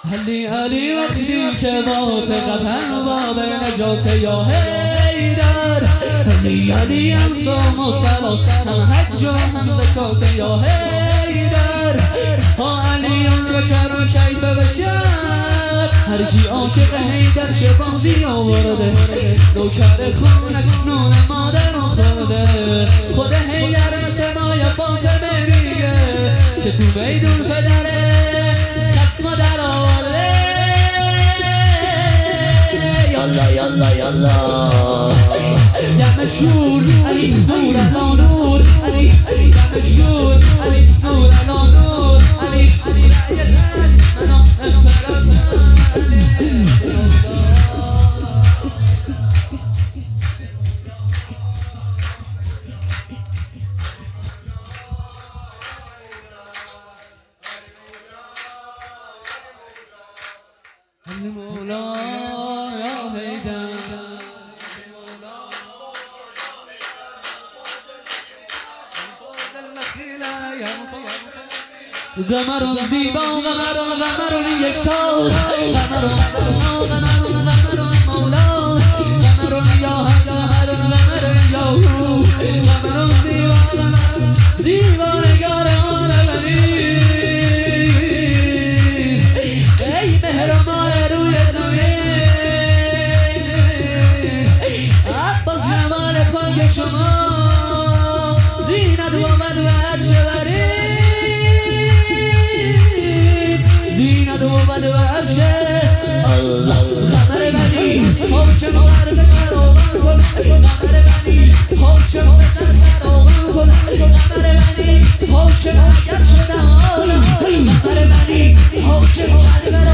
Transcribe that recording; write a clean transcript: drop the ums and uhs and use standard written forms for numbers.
علی علی وقتی که با قطر با به نجات یا حیدر علی علی هم صوم و صلات هم حج و هم زکات یا حیدر ها علی آن بشر و کیف بشر هر کی عاشق حیدر شبازی آورده نوکر خونش نون مادر خورده خود حیدر مثل مای فاطمه میگه که تو میدون پدره خصم در آورده یالا یالا یالا دم شور علی نور علا نور علی دم شور علی نور علا نور علی رأیتن منو امپراتن علی مولا یا حیدر قمرون زیبا قمرون یکتا قمرون مولا قمرون یا حیدر قمرون یا قمرون زیبا نگار عالمی ای مهرما روی زمین عباس جمال پاک شما زینت و مدوحت شوری زینت و مدوحت الله قمر بدی حوشم ورد شروان کن قمر بدی حوشم بزن خروان کن قمر بدی حوشم حیات شدم قمر بدی حوشم قلب